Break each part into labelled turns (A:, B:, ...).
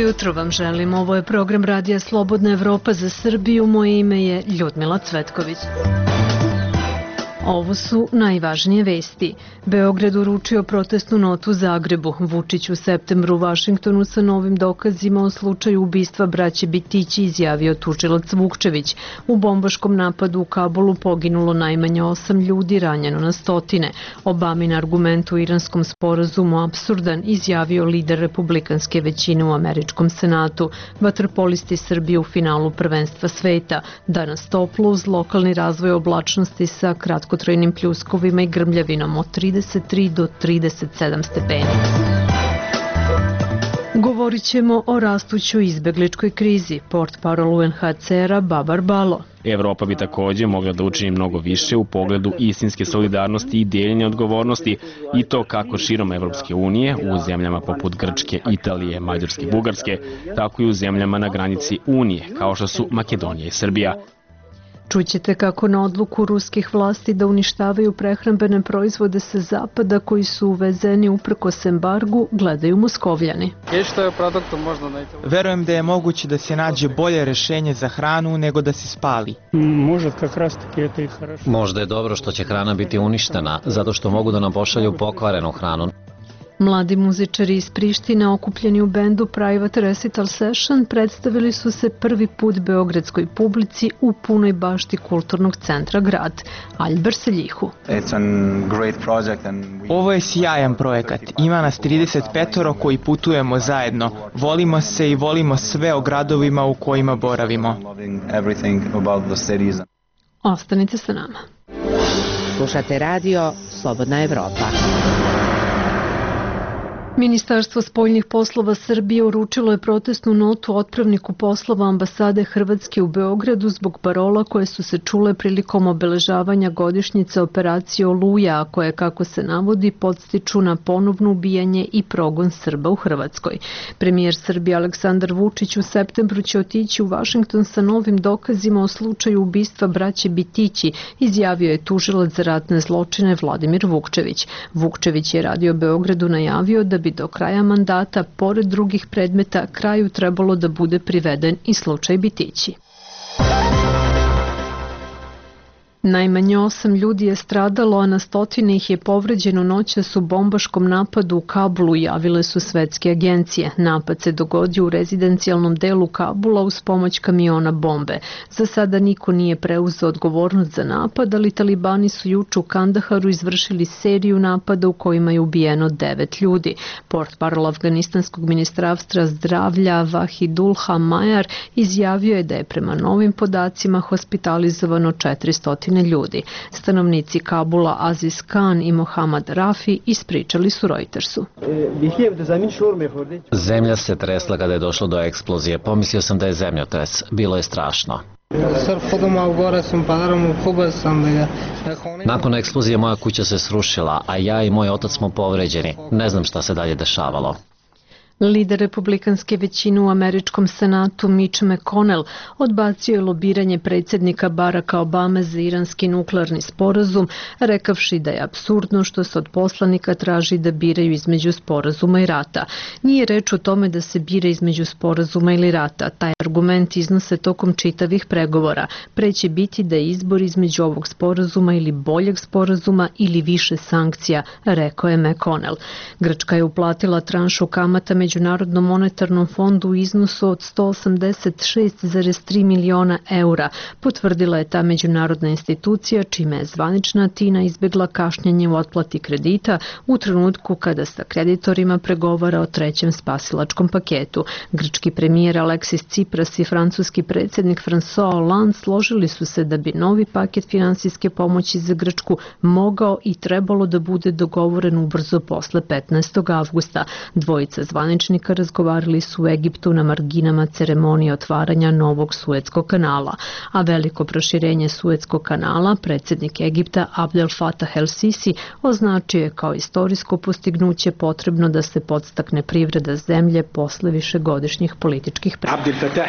A: jutro vam želim. Ovo je program Radija Slobodna Evropa za Srbiju. Moje ime je Ljudmila Cvetković. Ovo su najvažnije vesti. Beograd uručio protestnu notu Zagrebu. Vučić u septembru u Vašingtonu sa novim dokazima o slučaju ubistva braće Bitići izjavio tužilac Vukčević. U bombaškom napadu u Kabulu poginulo najmanje 8 ljudi, ranjeno na stotine. Obamin argument u iranskom sporazumu apsurdan, izjavio lider republikanske većine u američkom senatu. Vaterpolisti Srbije u finalu prvenstva sveta. Danas toplo uz lokalni razvoj oblačnosti sa kratkotrajnim pljuskovima i grmljavinom od 33 do 37 stepeni. Govorit ćemo o rastućoj izbegličkoj krizi. Portparol UNHCR-a Babar Balo.
B: Evropa bi takođe mogla da učini mnogo više u pogledu istinske solidarnosti i dijeljenja odgovornosti, i to kako širom Evropske unije, u zemljama poput Grčke, Italije, Mađarske i Bugarske, tako i u zemljama na granici Unije, kao što su Makedonija i Srbija.
A: Čućete kako na odluku ruskih vlasti da uništavaju prehrambene proizvode sa zapada koji su uvezeni uprkos embargu gledaju Moskovljani.
C: Verujem da je moguće da se nađe bolje rešenje za hranu nego da se spali.
D: Možda je dobro što će hrana biti uništena, zato što mogu da nam pošalju pokvarenu hranu.
A: Mladi muzičari iz Prištine okupljeni u bendu Private Recital Session predstavili su se prvi put beogradskoj publici u punoj bašti kulturnog centra grad, Aljber Seljihu.
C: Ovo je sjajan projekat. Ima nas 35 koji putujemo zajedno. Volimo se i volimo sve o gradovima u kojima boravimo.
A: Ostanite sa nama.
E: Slušate radio Slobodna Evropa.
A: Ministarstvo spoljnih poslova Srbije uručilo je protestnu notu otpravniku poslova ambasade Hrvatske u Beogradu zbog parola koje su se čule prilikom obeležavanja godišnjice operacije Oluja, a koje, kako se navodi, podstiču na ponovno ubijanje i progon Srba u Hrvatskoj. Premijer Srbije Aleksandar Vučić u septembru će otići u Vašington sa novim dokazima o slučaju ubistva braće Bitići, izjavio je tužilac za ratne zločine Vladimir Vukčević. Vukčević je Radio Beogradu najavio da bi do kraja mandata, pored drugih predmeta, kraju trebalo da bude priveden i slučaj Bitići. Najmanje 8 ljudi je stradalo, a na stotine ih je povređeno noćas u bombaškom napadu u Kabulu, javile su svetske agencije. Napad se dogodio u rezidencijalnom delu Kabula uz pomoć kamiona bombe. Za sada niko nije preuzeo odgovornost za napad, ali talibani su juče u Kandaharu izvršili seriju napada u kojima je ubijeno 9 ljudi. Portparol afganistanskog ministarstva zdravlja Vahidullah Majar izjavio je da je prema novim podacima hospitalizovano 400 ljudi. Stanovnici Kabula Aziz Khan i Mohammad Rafi ispričali su Reutersu.
D: Zemlja se tresla kada je došlo do eksplozije. Pomislio sam da je zemljotres. Bilo je strašno. Nakon eksplozije moja kuća se srušila, a ja i moj otac smo povređeni. Ne znam šta se dalje dešavalo.
A: Lider republikanske većine u američkom senatu Mitch McConnell odbacio je lobiranje predsjednika Baracka Obame za iranski nuklearni sporazum, rekavši da je apsurdno što se od poslanika traži da biraju između sporazuma i rata. Nije reč o tome da se bira između sporazuma ili rata. Taj argument iznose tokom čitavih pregovora. Pre će biti da je izbor između ovog sporazuma ili boljeg sporazuma ili više sankcija, rekao je McConnell. Grčka je uplatila tranšu kamata Međunarodnom monetarnom fondu u iznosu od 186,3 miliona eura, potvrdila je ta međunarodna institucija, čime je zvanična Atina izbjegla kašnjenje u otplati kredita u trenutku kada sa kreditorima pregovara o trećem spasilačkom paketu. Grčki premijer Aleksis Tsipras i francuski predsjednik François Hollande složili su se da bi novi paket finansijske pomoći za Grčku mogao i trebalo da bude dogovoren ubrzo posle 15. avgusta. Dvojica zvaničnika razgovarali su u Egiptu na marginama ceremonije otvaranja novog Suetskog kanala, a veliko proširenje Suetskog kanala predsjednik Egipta Abdel Fattah el-Sisi označio je kao istorijsko postignuće potrebno da se podstakne privreda zemlje posle višegodišnjih političkih pregovora.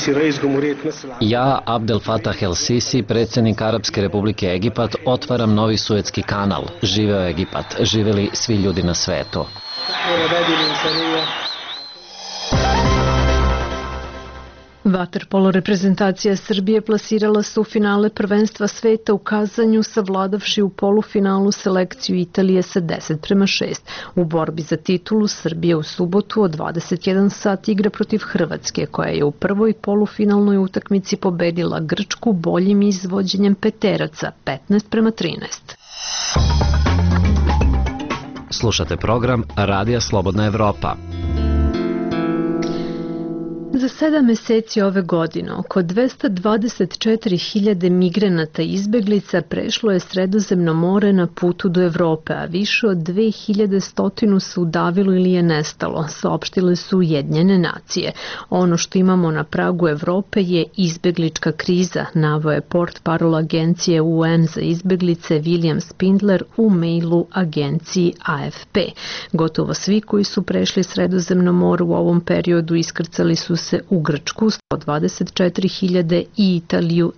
D: Ja, Abdel Fattah el-Sisi, predsjednik Arapske republike Egipat, otvaram novi Suetski kanal. Živeo Egipat, živeli svi ljudi na svetu.
A: Vaterpolo reprezentacija Srbije plasirala se u finale prvenstva sveta u Kazanju, savladavši u polufinalu selekciju Italije sa 10:6. U borbi za titulu Srbija u subotu od 21 sat igra protiv Hrvatske, koja je u prvoj polufinalnoj utakmici pobedila Grčku boljim izvođenjem peteraca 15:13.
D: Slušate program Radija Slobodna Evropa.
A: Za 7 meseci ove godine oko 224.000 migranata i izbeglica prešlo je Sredozemno more na putu do Evrope, a više od 2100 se udavilo ili je nestalo, saopštile su Ujedinjene nacije. Ono što imamo na pragu Evrope je izbeglička kriza, naveo je portparol agencije UN za izbeglice William Spindler u mailu agenciji AFP. Gotovo svi koji su prešli Sredozemno more u ovom periodu iskrcali su se u Grčku 124.000 i Italiju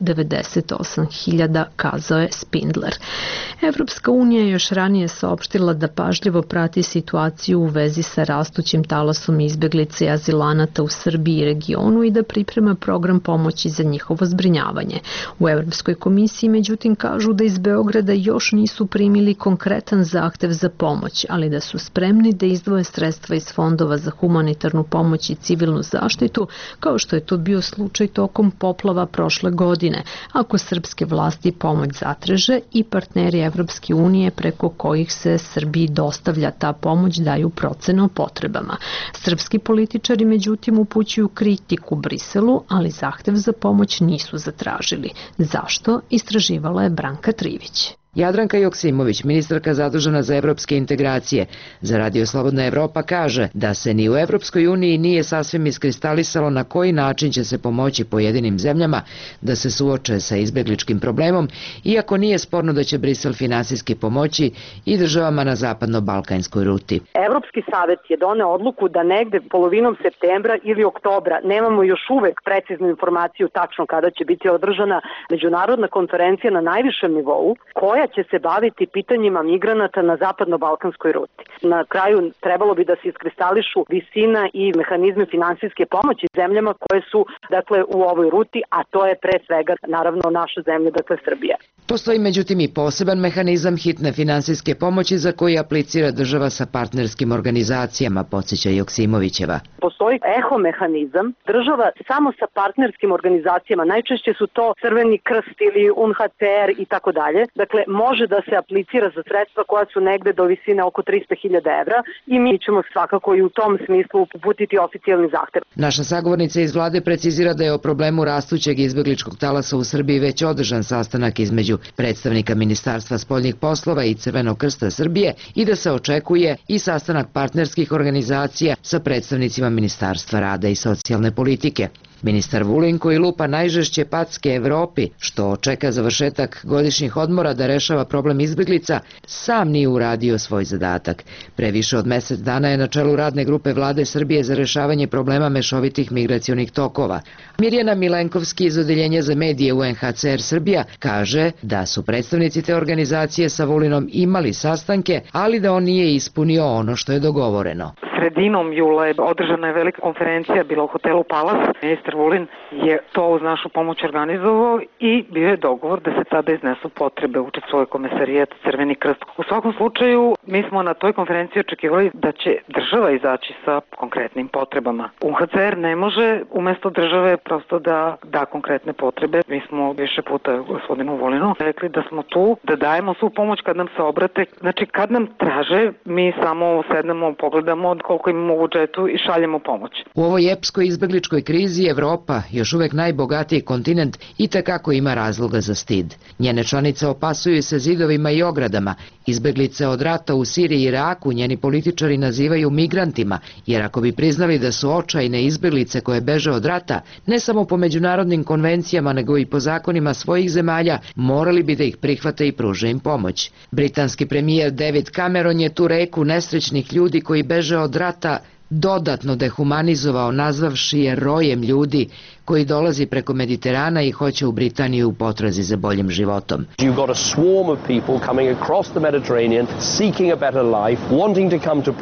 A: 98.000, kazao je Spindler. Evropska unija još ranije saopštila da pažljivo prati situaciju u vezi sa rastućim talasom izbeglica i azilanata u Srbiji i regionu i da priprema program pomoći za njihovo zbrinjavanje. U Evropskoj komisiji međutim kažu da iz Beograda još nisu primili konkretan zahtev za pomoć, ali da su spremni da izdvoje sredstva iz fondova za humanitarnu pomoć i civilnu zaštitu, kao što je to bio slučaj tokom poplava prošle godine, ako srpske vlasti pomoć zatraže i partneri Evropske unije preko kojih se Srbiji dostavlja ta pomoć daju procene o potrebama. Srpski političari međutim upućuju kritiku Briselu, ali zahtev za pomoć nisu zatražili. Zašto? Istraživala je Branka Trivić.
F: Jadranka Joksimović, ministarka zadužena za evropske integracije, za Radio Slobodna Evropa kaže da se ni u Evropskoj uniji nije sasvim iskristalisalo na koji način će se pomoći pojedinim zemljama da se suoče sa izbegličkim problemom, iako nije sporno da će Brisel finansijski pomoći i državama na zapadno-balkanskoj ruti.
G: Evropski savet je doneo odluku da negde polovinom septembra ili oktobra, nemamo još uvek preciznu informaciju tačno kada će biti održana međunarodna konferencija na najvišem nivou, koja će se baviti pitanjima migranata na zapadno-balkanskoj ruti. Na kraju trebalo bi da se iskristališu visina i mehanizme finansijske pomoći zemljama koje su u ovoj ruti, a to je pre svega naravno naša zemlja, Srbija.
F: Postoji međutim i poseban mehanizam hitne finansijske pomoći za koji aplicira država sa partnerskim organizacijama, podsjeća Joksimovićeva.
G: Postoji eho mehanizam država samo sa partnerskim organizacijama, najčešće su to Crveni krst ili UNHCR i tako dalje. Dakle, može da se aplicira za sredstva koja su negde do visine oko 300.000 evra i mi ćemo svakako i u tom smislu uputiti oficijalni zahtev.
F: Naša sagovornica iz vlade precizira da je o problemu rastućeg izbegličkog talasa u Srbiji već održan sastanak između predstavnika Ministarstva spoljnih poslova i Crvenog krsta Srbije i da se očekuje i sastanak partnerskih organizacija sa predstavnicima Ministarstva rada i socijalne politike. Ministar Vulin, koji lupa najžešće packe Evropi, što čeka završetak godišnjih odmora da rešava problem izbeglica, sam nije uradio svoj zadatak. Pre više od mesec dana je na čelu radne grupe vlade Srbije za rešavanje problema mešovitih migracionih tokova. Mirjana Milenkovski iz Odeljenja za medije UNHCR Srbija kaže da su predstavnici te organizacije sa Vulinom imali sastanke, ali da on nije ispunio ono što je dogovoreno.
H: Sredinom jula je održana je velika konferencija, bila u hotelu Palas. Ministar Vulin je to uz našu pomoć organizovao i bio je dogovor da se tada iznesu potrebe, učestvuje Komesarijat, Crveni krst. U svakom slučaju, mi smo na toj konferenciji očekivali da će država izaći sa konkretnim potrebama. UNHCR ne može umesto države prosto da da konkretne potrebe. Mi smo više puta gospodinu Vulinu rekli da smo tu, da dajemo svu pomoć kad nam se obrate. Znači, kad nam traže, mi samo sednemo, pogledamo koliko imamo u budžetu i šaljemo pomoć.
F: U ovoj epskoj izbegličkoj krizi Evropa, još uvek najbogatiji kontinent, itekako ima razloga za stid. Njene članice opasuju se zidovima i ogradama. Izbeglice od rata u Siriji i Iraku njeni političari nazivaju migrantima, jer ako bi priznali da su očajne izbeglice koje beže od rata, ne samo po međunarodnim konvencijama nego i po zakonima svojih zemalja, morali bi da ih prihvate i pruže im pomoć. Britanski premijer David Cameron je tu reku nesrećnih ljudi koji beže od rata dodatno dehumanizovao, nazvavši je rojem ljudi koji dolazi preko Mediterana i hoće u Britaniju u potrazi za boljim životom.
I: You've got a swarm of people coming across the Mediterranean, seeking a better life, wanting to come to Britain.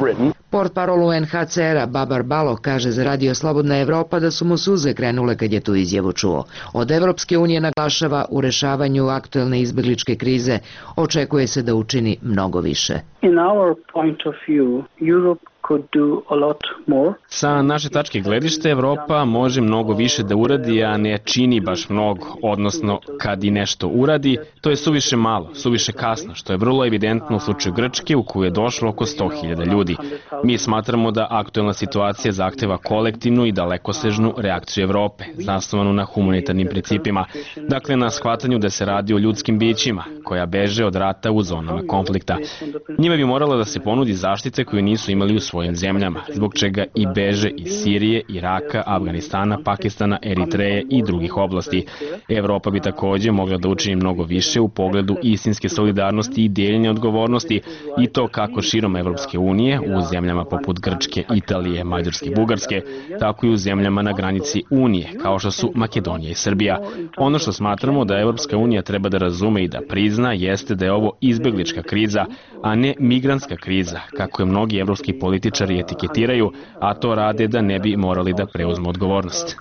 F: Portparol UNHCR-a Babar Balo kaže za Radio Slobodna Evropa da su mu suze krenule kad je tu izjavu čuo. Od Evropske unije naglašava u rešavanju aktuelne izbegličke krize očekuje se da učini mnogo više.
I: In our point of view, Europe could do a lot more.
B: Sa naše tačke gledišta Evropa može mnogo više da uradi, a ne čini baš mnogo, odnosno kad i nešto uradi, to je suviše malo, suviše kasno, što je vrlo evidentno u slučaju Grčke u koju je došlo oko 100.000 ljudi. Mi smatramo da aktuelna situacija zahteva kolektivnu i dalekosežnu reakciju Evrope, zasnovanu na humanitarnim principima, dakle na shvatanju da se radi o ljudskim bićima, koja beže od rata u zonama konflikta. Njima bi morala da se ponudi zaštite koju nisu imali u svojim zemljama, zbog čega i beže iz Sirije, Iraka, Afganistana, Pakistana, Eritreje i drugih oblasti. Evropa bi takođe mogla da učini mnogo više u pogledu istinske solidarnosti i dijeljenja odgovornosti, i to kako širom Evropske unije, u zemljama poput Grčke, Italije, Mađarske i Bugarske, tako i u zemljama na granici Unije, kao što su Makedonija i Srbija. Ono što smatramo da Evropska unija treba da razume i da prizna jeste da je ovo izbeglička kriza, a ne migrantska kriza, kako je mnogi evropski političari etiketiraju, a to rade da ne bi morali da preuzmu odgovornost.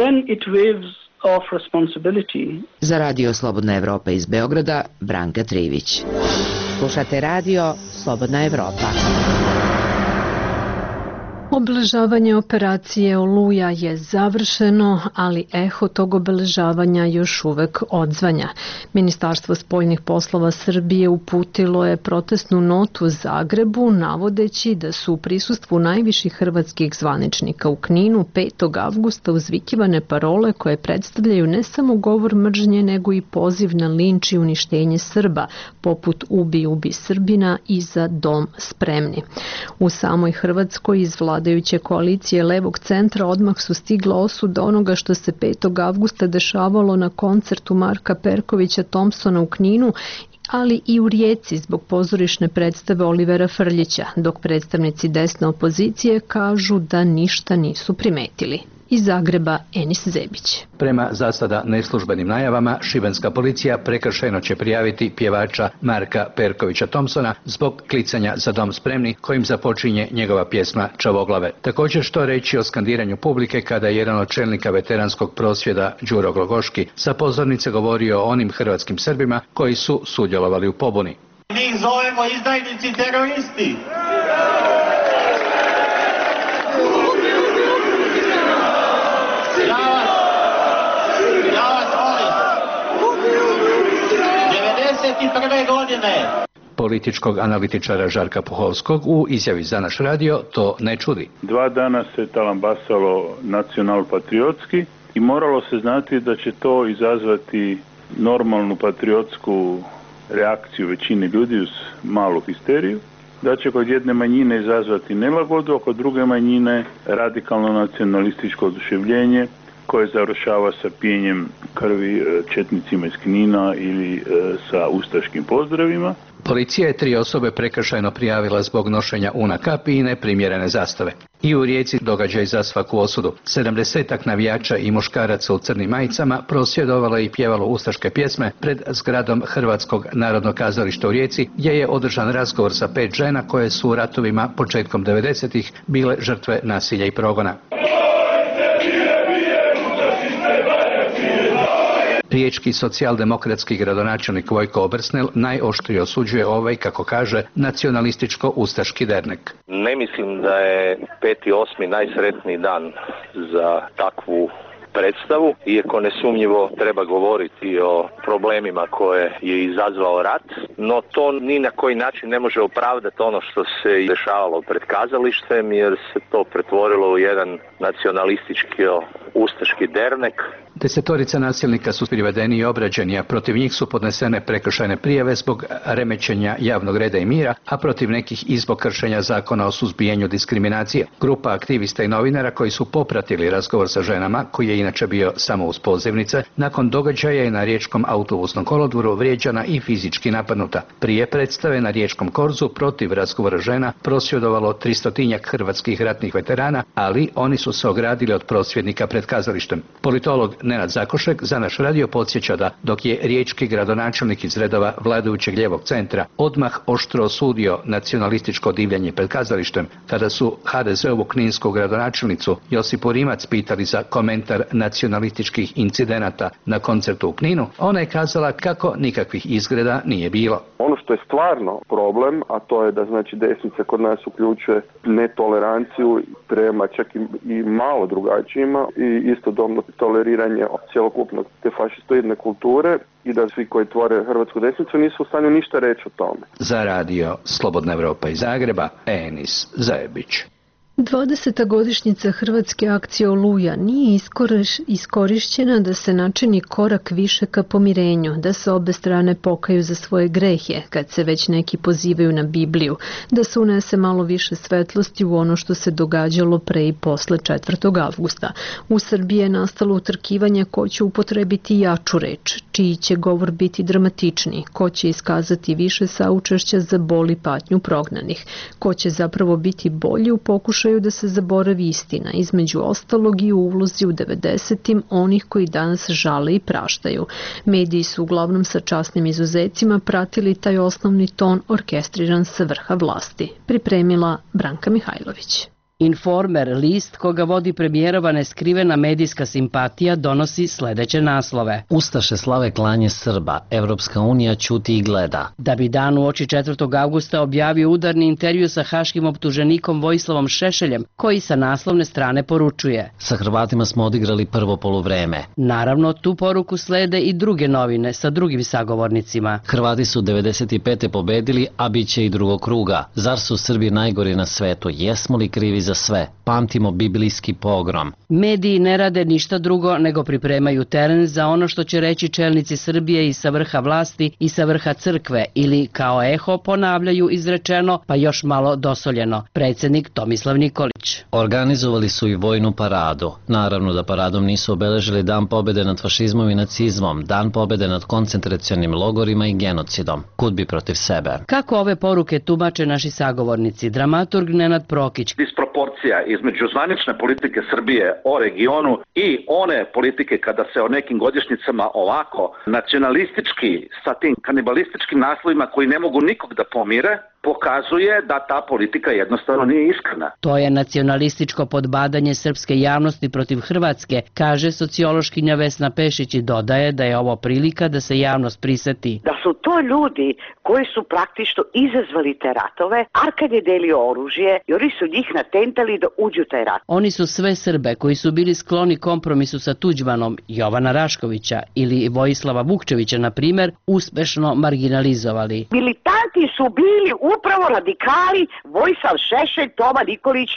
F: Za Radio Slobodna Evropa iz Beograda, Branka Trivić.
E: Slušate Radio Slobodna Evropa.
A: Obeležavanje operacije Oluja je završeno, ali eho tog obeležavanja još uvek odzvanja. Ministarstvo spoljnih poslova Srbije uputilo je protestnu notu Zagrebu, navodeći da su u prisustvu najviših hrvatskih zvaničnika u Kninu 5. avgusta uzvikivane parole koje predstavljaju ne samo govor mržnje, nego i poziv na linč i uništenje Srba, poput Ubi, ubi Srbina i Za dom spremni. U samoj Hrvatskoj iz vladajuće koalicije levog centra odmah su stigla osuda onoga što se 5. avgusta dešavalo na koncertu Marka Perkovića Thompsona u Kninu, ali i u Rijeci zbog pozorišne predstave Olivera Frljića, dok predstavnici desne opozicije kažu da ništa nisu primetili. Iz Zagreba Enis Zebić.
J: Prema za sada neslužbenim najavama, šibenska policija prekršajno će prijaviti pjevača Marka Perkovića Thompsona zbog klicanja Za dom spremni kojim započinje njegova pjesma Čavoglave. Također što reći o skandiranju publike kada je jedan od čelnika veteranskog prosvjeda Đuro Glogoški sa pozornice govorio o onim hrvatskim Srbima koji su sudjelovali u pobuni.
K: Mi ih zovemo izdajnici teroristi.
J: Političkog analitičara Žarka Puhovskog u izjavi za naš radio to ne čudi.
L: 2 dana se talambasalo nacional-patriotski i moralo se znati da će to izazvati normalnu patriotsku reakciju većine ljudi uz malu histeriju, da će kod jedne manjine izazvati nelagodu, a kod druge manjine radikalno nacionalističko oduševljenje koje završava sa pijenjem krvi četnicima iz Knina ili sa ustaškim pozdravima.
J: Policija je 3 osobe prekršajno prijavila zbog nošenja una kapi i neprimjerene zastave. I u Rijeci događaj za svaku osudu. 70-ak navijača i muškaraca u crnim majicama prosvjedovalo i pjevalo ustaške pjesme pred zgradom Hrvatskog narodnog kazališta u Rijeci, gdje je održan razgovor sa 5 žena koje su u ratovima početkom 90-ih bile žrtve nasilja i progona. Riječki socijaldemokratski gradonačelnik Vojko Obersnel najoštrije osuđuje ovaj, kako kaže, nacionalističko-ustaški dernek.
M: Ne mislim da je 5.8. najsretniji dan za takvu predstavu, iako nesumnjivo treba govoriti o problemima koje je izazvao rat, no to ni na koji način ne može opravdati ono što se dešavalo pred kazalištem, jer se to pretvorilo u jedan nacionalistički ustaški dernek.
J: 10 nasilnika su privedeni i obrađeni, a protiv njih su podnesene prekršajne prijave zbog remećenja javnog reda i mira, a protiv nekih i zbog kršenja zakona o suzbijanju diskriminacije. Grupa aktivista i novinara koji su popratili razgovor sa ženama, koji je inače bio samo uz pozivnice, nakon događaja je na riječkom autobusnom kolodvoru vrijeđana i fizički napadnuta. Prije predstave na riječkom korzu protiv razgovora žena prosvjedovalo 300-tinjak hrvatskih ratnih veterana, ali oni su se ogradili od prosvjednika pred kazalištem. Politolog Nenad Zakošek za naš radio podsjeća da dok je riječki gradonačelnik iz redova vladajućeg lijevog centra odmah oštro osudio nacionalističko divljanje pred kazalištem, kada su HDZ-ovu kninsku gradonačelnicu Josipu Rimac pitali za komentar nacionalističkih incidenata na koncertu u Kninu, ona je kazala kako nikakvih izgreda nije bilo.
N: Ono što je stvarno problem, a to je da znači desnica kod nas uključuje netoleranciju prema čak i malo drugačijima i istodobno toleriranje cjelokupnog te fašistoidne kulture i da svi koji tvore hrvatsku desnicu nisu u stanju ništa reći o tome.
J: Za radio Slobodna Evropa iz Zagreba, Enis Zajebić.
A: 20. godišnjica Hrvatske akcije Oluja nije iskorišćena da se načini korak više ka pomirenju, da se obe strane pokaju za svoje grehe, kad se već neki pozivaju na Bibliju, da se unese malo više svetlosti u ono što se događalo pre i posle 4. avgusta. U Srbiji je nastalo utrkivanje ko će upotrebiti jaču reč, čiji će govor biti dramatičniji, ko će iskazati više saučešća za bol i patnju prognanih, ko će zapravo biti bolji u pokušaju da se zaboravi istina, između ostalog i u ulozi u 90-im onih koji danas žale i praštaju. Mediji su uglavnom sa časnim izuzecima pratili taj osnovni ton orkestriran sa vrha vlasti. Pripremila Branka Mihajlović.
O: Informer, list koga vodi premijerova neskrivena medijska simpatija, donosi sledeće naslove.
D: Ustaše slave klanje Srba, Evropska unija ćuti i gleda.
O: Da bi dan uoči 4. avgusta objavio udarni intervju sa haškim optuženikom Vojislavom Šešeljem, koji sa naslovne strane poručuje:
D: Sa Hrvatima smo odigrali prvo poluvreme.
O: Naravno, tu poruku slede i druge novine sa drugim sagovornicima.
D: Hrvati su 95. pobedili, a bit će i drugog kruga. Zar su Srbi najgori na svetu? Jesmo li krivi za sve? Pamtimo biblijski pogrom.
O: Mediji ne rade ništa drugo nego pripremaju teren za ono što će reći čelnici Srbije i sa vrha vlasti i sa vrha crkve, ili kao eho ponavljaju izrečeno pa još malo dosoljeno. Predsjednik Tomislav Nikolić.
D: Organizovali su i vojnu paradu. Naravno da paradom nisu obeležili dan pobede nad fašizmom i nacizmom, dan pobede nad koncentracionim logorima i genocidom. Kud bi protiv sebe?
O: Kako ove poruke tumače naši sagovornici? Dramaturg Nenad Prokić.
P: Disproporcija između zvanične politike Srbije o regionu i one politike kada se o nekim godišnjicama ovako nacionalistički sa tim kanibalističkim naslovima koji ne mogu nikog da pomire, pokazuje da ta politika jednostavno nije iskrena.
O: To je nacionalističko podbadanje srpske javnosti protiv Hrvatske, kaže sociološkinja Vesna Pešić i dodaje da je ovo prilika da se javnost priseti.
Q: Da su to ljudi koji su praktično izazvali te ratove, Arkad je delio oružje i oni su njih natentali da uđu u taj rat.
O: Oni su sve Srbe koji su bili skloni kompromisu sa Tuđmanom, Jovana Raškovića ili Vojislava Vukčevića, na primjer, uspešno marginalizovali.
Q: Militanti su bili upravo radikali Vojislav Šešelj, Toma Nikolić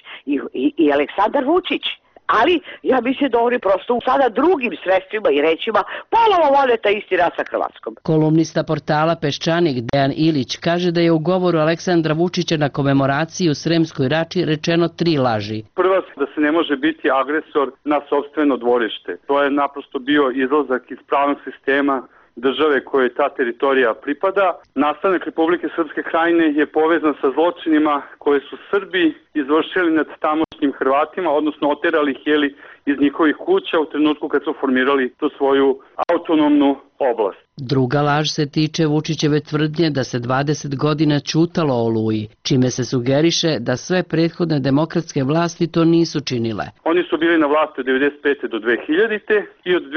Q: i Aleksandar Vučić. Ali ja mislim da oni prosto sada drugim sredstvima i rečima ponovo vode ta isti rat sa Hrvatskom.
O: Kolumnista portala Peščanik Dejan Ilić kaže da je u govoru Aleksandra Vučića na komemoraciji u Sremskoj Rači rečeno 3 laži.
R: Prva, da se ne može biti agresor na sopstveno dvorište. To je naprosto bio izlazak iz pravnog sistema države koje ta teritorija pripada. Nastanak Republike Srpske Krajine je povezan sa zločinima koje su Srbi izvršili nad tamošnjim Hrvatima, odnosno oterali ih iz njihovih kuća u trenutku kad su formirali tu svoju autonomnu oblast.
O: Druga laž se tiče Vučićeve tvrdnje da se 20 godina ćutalo o Oluji, čime se sugeriše da sve prethodne demokratske vlasti to nisu činile.
R: Oni su bili na vlasti od 1995. do 2000. i od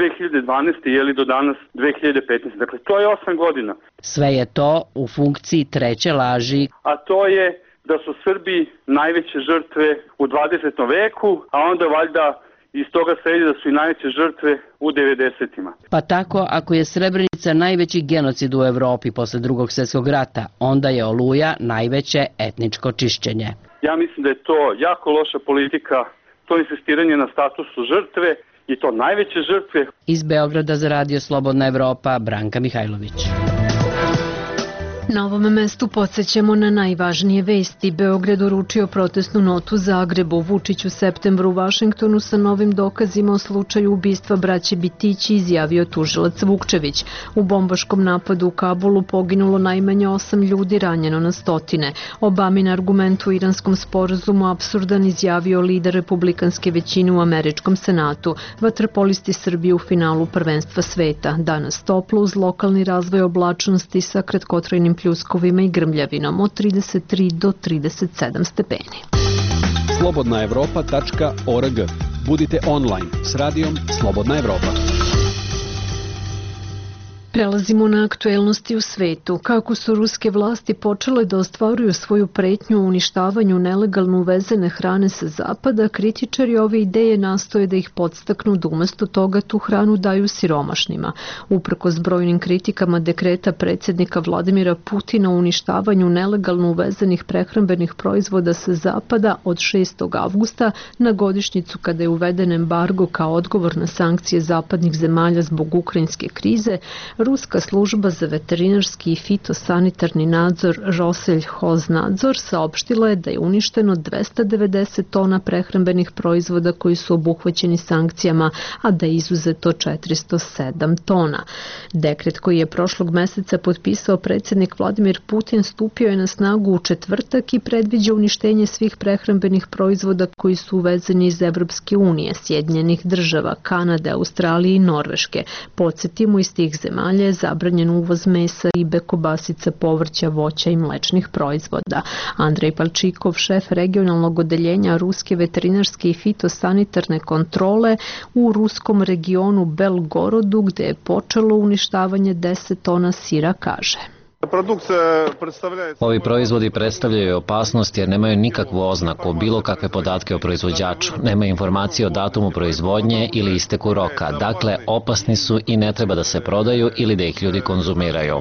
R: 2012. do danas 2015. Dakle, to je 8 godina.
O: Sve je to u funkciji treće laži.
R: A to je da su Srbi najveće žrtve u 20. veku, a onda valjda iz toga sledi da su i najveće žrtve u 90-ima.
O: Pa tako, ako je Srebrenica najveći genocid u Evropi posle Drugog svjetskog rata, onda je Oluja najveće etničko čišćenje.
R: Ja mislim da je to jako loša politika, to insistiranje na statusu žrtve i to najveće žrtve.
O: Iz Beograda za radio Slobodna Evropa, Branka Mihajlović.
A: Na ovom mestu podsjećamo na najvažnije vesti. Beograd uručio protestnu notu Zagrebu, Vučić u septembru u Vašingtonu sa novim dokazima o slučaju ubistva braće Bitići, izjavio tužilac Vukčević. U bombaškom napadu u Kabulu poginulo najmanje 8 ljudi, ranjeno na stotine. Obamin argument u iranskom sporazumu apsurdan, izjavio lider republikanske većine u američkom senatu. Vaterpolisti Srbije u finalu prvenstva sveta. Danas toplo uz lokalni razvoj oblačnosti sa kratkotrajnim pljuskovima i grmljavinom od 33 do 37 stepeni.
S: slobodnaevropa.org. Budite online s radijom Slobodna Evropa.
A: Prelazimo na aktuelnosti u svetu. Kako su ruske vlasti počele da ostvaruju svoju pretnju u uništavanju nelegalno uvezene hrane sa zapada, kritičari ove ideje nastoje da ih podstaknu da umesto toga tu hranu daju siromašnima. Uprkos brojnim kritikama dekreta predsjednika Vladimira Putina o uništavanju nelegalno uvezenih prehrambenih proizvoda sa zapada od 6. avgusta na godišnjicu kada je uveden embargo kao odgovor na sankcije zapadnih zemalja zbog ukrajinske krize, Ruska služba za veterinarski i fitosanitarni nadzor Roselj-Hoznadzor saopštila je da je uništeno 290 tona prehrambenih proizvoda koji su obuhvaćeni sankcijama, a da je izuzeto 407 tona. Dekret koji je prošlog meseca potpisao predsjednik Vladimir Putin stupio je na snagu u četvrtak i predviđa uništenje svih prehrambenih proizvoda koji su uvezeni iz Evropske unije, Sjedinjenih država, Kanade, Australije i Norveške. Podsjetimo, iz tih zemalja je zabranjen uvoz mesa, ribe, kobasica, povrća, voća i mlečnih proizvoda. Andrej Palčikov, šef regionalnog odeljenja Ruske veterinarske i fitosanitarne kontrole u ruskom regionu Belgorodu, gde je počelo uništavanje 10 tona sira, kaže.
D: Ovi proizvodi predstavljaju opasnost jer nemaju nikakvu oznaku, bilo kakve podatke o proizvođaču, nema informacije o datumu proizvodnje ili isteku roka, dakle opasni su i ne treba da se prodaju ili da ih ljudi konzumiraju.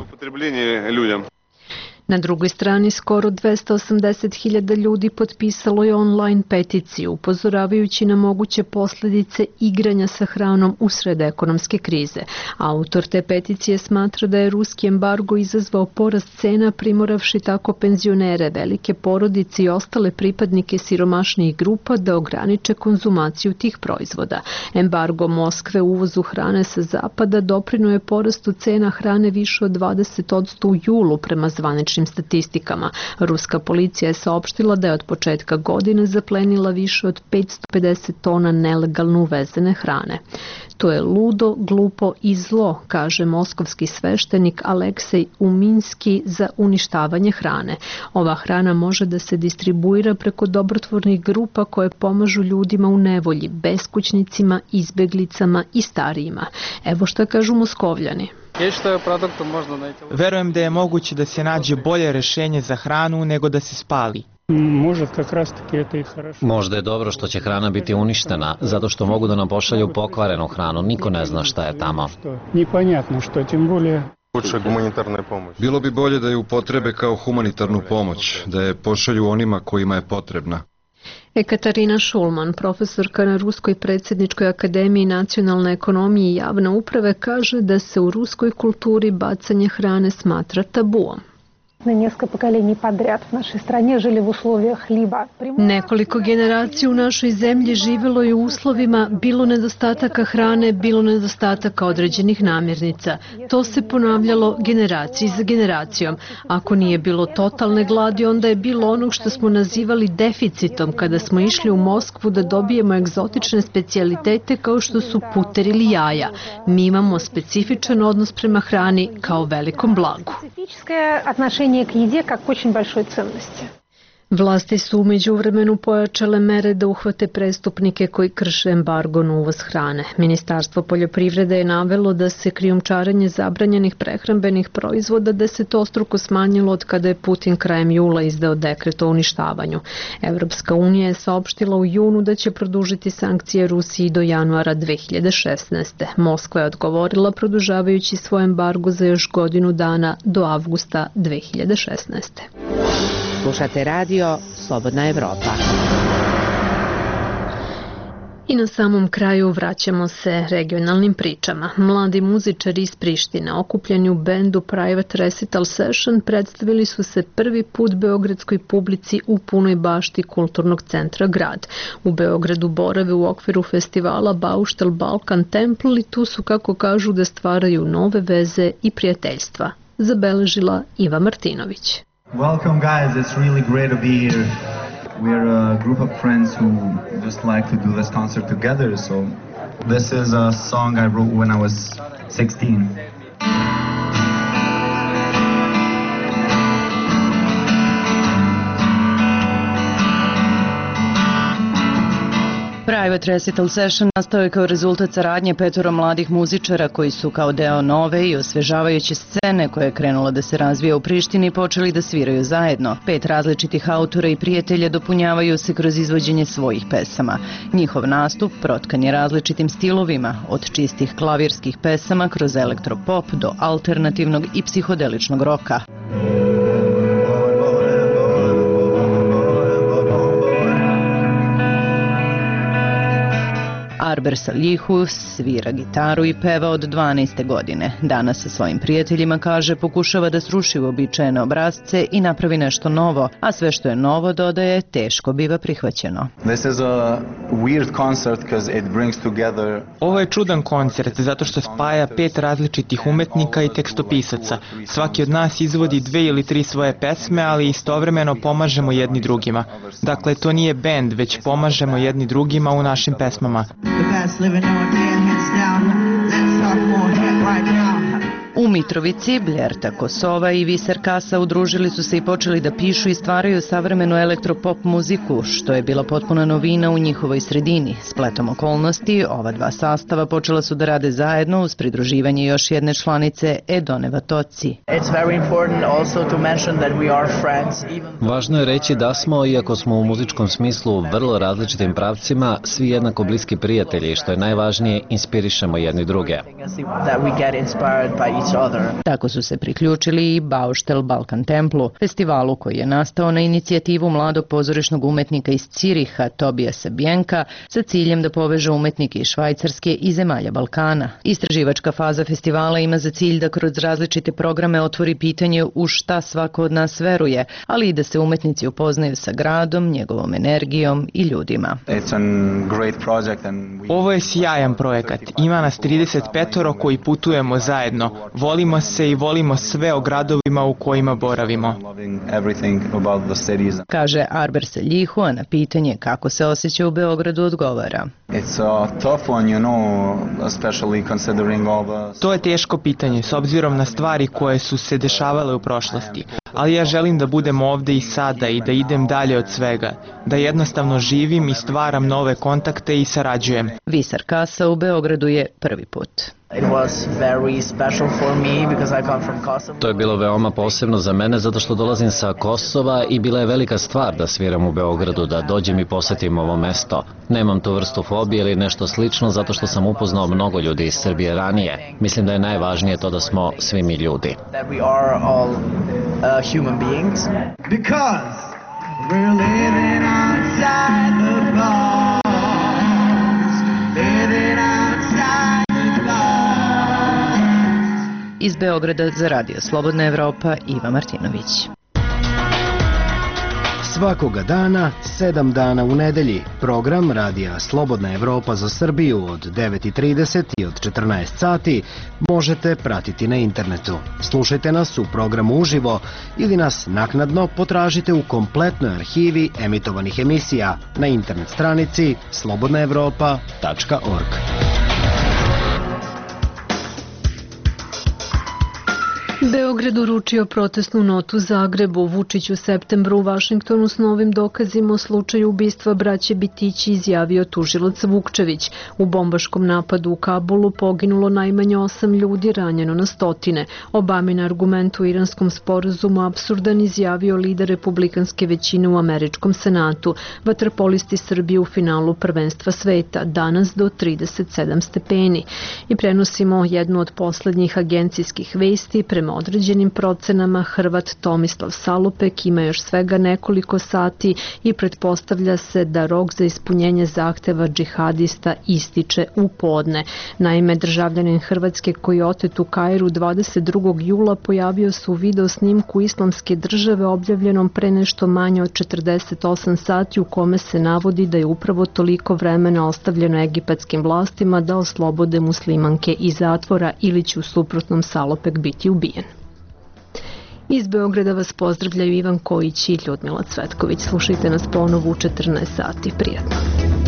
A: Na drugoj strani skoro 280.000 ljudi potpisalo je online peticiju, upozoravajući na moguće posljedice igranja sa hranom usred ekonomske krize. Autor te peticije smatra da je ruski embargo izazvao porast cena, primoravši tako penzionere, velike porodice i ostale pripadnike siromašnijih grupa da ograniče konzumaciju tih proizvoda. Embargo Moskve u uvozu hrane sa zapada doprinuo je porastu cena hrane više od 20% u julu prema zvaničnim statistikama. Ruska policija je saopštila da je od početka godine zaplenila više od 550 tona nelegalno uvezene hrane. To je ludo, glupo i zlo, kaže moskovski sveštenik Aleksej Uminski za uništavanje hrane. Ova hrana može da se distribuira preko dobrotvornih grupa koje pomažu ljudima u nevolji, beskućnicima, izbeglicama i starijima. Evo šta kažu Moskovljani.
C: Verujem da je moguće da se nađe bolje rešenje za hranu nego da se spali.
D: Možda je dobro što će hrana biti uništena, zato što mogu da nam pošalju pokvarenu hranu, niko ne zna šta je tamo.
T: Bilo bi bolje da je upotrebe kao humanitarnu pomoć, da je pošalju onima kojima je potrebna.
A: Ekaterina Šulman, profesorka na Ruskoj predsjedničkoj akademiji nacionalne ekonomije i javne uprave, kaže da se u ruskoj kulturi bacanje hrane smatra tabuom. Nekoliko generacija u našoj zemlji živjelo je u uslovima bilo nedostataka hrane, bilo nedostataka određenih namirnica. To se ponavljalo generaciji za generacijom. Ako nije bilo totalne gladi, onda je bilo onog što smo nazivali deficitom kada smo išli u Moskvu da dobijemo egzotične specijalitete kao što su puter ili jaja. Mi imamo specifičan odnos prema hrani kao velikom blagu.
U: К еде как к очень большой ценности.
A: Vlasti su u međuvremenu pojačale mere da uhvate prestupnike koji krše embargo na uvoz hrane. Ministarstvo poljoprivrede je navelo da se krijumčarenje zabranjenih prehrambenih proizvoda desetostruko smanjilo od kada je Putin krajem jula izdao dekret o uništavanju. Evropska unija je saopštila u junu da će produžiti sankcije Rusiji do januara 2016. Moskva je odgovorila produžavajući svoj embargo za još godinu dana do avgusta 2016.
E: Slušate radio Slobodna Evropa.
A: I na samom kraju vraćamo se regionalnim pričama. Mladi muzičari iz Prištine, okupljeni u bendu Private Recital Session, predstavili su se prvi put beogradskoj publici u punoj bašti kulturnog centra Grad. U Beogradu borave u okviru festivala Bauštel Balkan Temple i tu su, kako kažu, da stvaraju nove veze i prijateljstva. Zabeležila Iva Martinović.
G: Welcome guys, it's really great to be here. We're a group of friends who just like to do this concert together, so this is a song I wrote when I was 16.
V: Private Recital Session nastao je kao rezultat saradnje 5 mladih muzičara koji su kao deo nove i osvežavajuće scene koja je krenula da se razvija u Prištini počeli da sviraju zajedno. 5 različitih autora i prijatelja dopunjavaju se kroz izvođenje svojih pesama. Njihov nastup protkan je različitim stilovima, od čistih klavirskih pesama kroz elektropop do alternativnog i psihodeličnog roka. Arber Salihu svira gitaru i peva od 12. godine. Danas sa svojim prijateljima, kaže, pokušava da sruši uobičajene obrasce i napravi nešto novo, a sve što je novo, dodaje, teško biva prihvaćeno.
C: Ovo je čudan koncert zato što spaja 5 različitih umetnika i tekstopisaca. Svaki od nas izvodi 2 ili 3 svoje pesme, ali istovremeno pomažemo jedni drugima. Dakle, to nije bend, već pomažemo jedni drugima u našim pesmama.
V: U Mitrovici, Bljerta Kosova i Viser Kasa udružili su se i počeli da pišu i stvaraju savremenu elektropop muziku, što je bila potpuna novina u njihovoj sredini. Spletom okolnosti, ova 2 sastava počela su da rade zajedno uz pridruživanje još jedne članice Edone Vatoci.
D: Važno je reći da smo, iako smo u muzičkom smislu vrlo različitim pravcima, svi jednako bliski prijatelji, što je najvažnije, inspirišemo jedni druge.
V: Tako su se priključili i Bauštel Balkan Templu, festivalu koji je nastao na inicijativu mladog pozorišnog umetnika iz Ciriha, Tobijasa Bjenka, sa ciljem da poveže umetnike iz Švajcarske i zemalja Balkana. Istraživačka faza festivala ima za cilj da kroz različite programe otvori pitanje u šta svako od nas veruje, ali i da se umetnici upoznaju sa gradom, njegovom energijom i ljudima.
C: Ovo je sjajan projekat. Ima nas 35 koji putujemo zajedno. Volimo se i volimo sve o gradovima u kojima boravimo.
V: Kaže Arber Salihu, a na pitanje kako se osjeća u Beogradu odgovara.
C: To je teško pitanje s obzirom na stvari koje su se dešavale u prošlosti. Ali ja želim da budem ovde i sada i da idem dalje od svega. Da jednostavno živim i stvaram nove kontakte i sarađujem.
V: Viser Kasa u Beogradu je prvi put.
D: To je bilo veoma posebno za mene zato što dolazim sa Kosova i bila je velika stvar da sviram u Beogradu, da dođem i posetim ovo mesto. Nemam tu vrstu fobije ili nešto slično zato što sam upoznao mnogo ljudi iz Srbije ranije. Mislim da je najvažnije to da smo svi mi ljudi.
V: Iz Beograda za Radio Slobodna Evropa, Iva Martinović.
W: Svakoga dana, 7 dana u nedelji, program Radija Slobodna Evropa za Srbiju od 9:30 i od 14 sati možete pratiti na internetu. Slušajte nas u programu uživo ili nas naknadno potražite u kompletnoj arhivi emitovanih emisija na internet stranici slobodnaevropa.org.
A: Beograd uručio protestnu notu Zagrebu, Vučić u septembru u Vašingtonu s novim dokazima o slučaju ubistva braće Bitići izjavio tužilac Vukčević. U bombaškom napadu u Kabulu poginulo najmanje 8 ljudi, ranjeno na stotine. Obamin argument u iranskom sporazumu apsurdan izjavio lider republikanske većine u američkom senatu. Vaterpolisti Srbije u finalu prvenstva sveta, danas do 37 stepeni. I prenosimo jednu od poslednjih agencijskih vesti. Prema Prema određenim procenama, Hrvat Tomislav Salopek ima još svega nekoliko sati i pretpostavlja se da rok za ispunjenje zahteva džihadista ističe u podne. Naime, državljanin Hrvatske koji je otet u Kairu 22. jula pojavio se u video snimku Islamske države objavljenom pre nešto manje od 48 sati u kome se navodi da je upravo toliko vremena ostavljeno egipatskim vlastima da oslobode muslimanke iz zatvora ili će u suprotnom Salopek biti ubijen. Iz Beograda vas pozdravljaju Ivan Kojić i Ljudmila Cvetković. Slušajte nas ponovo u 14 sati. Prijatno.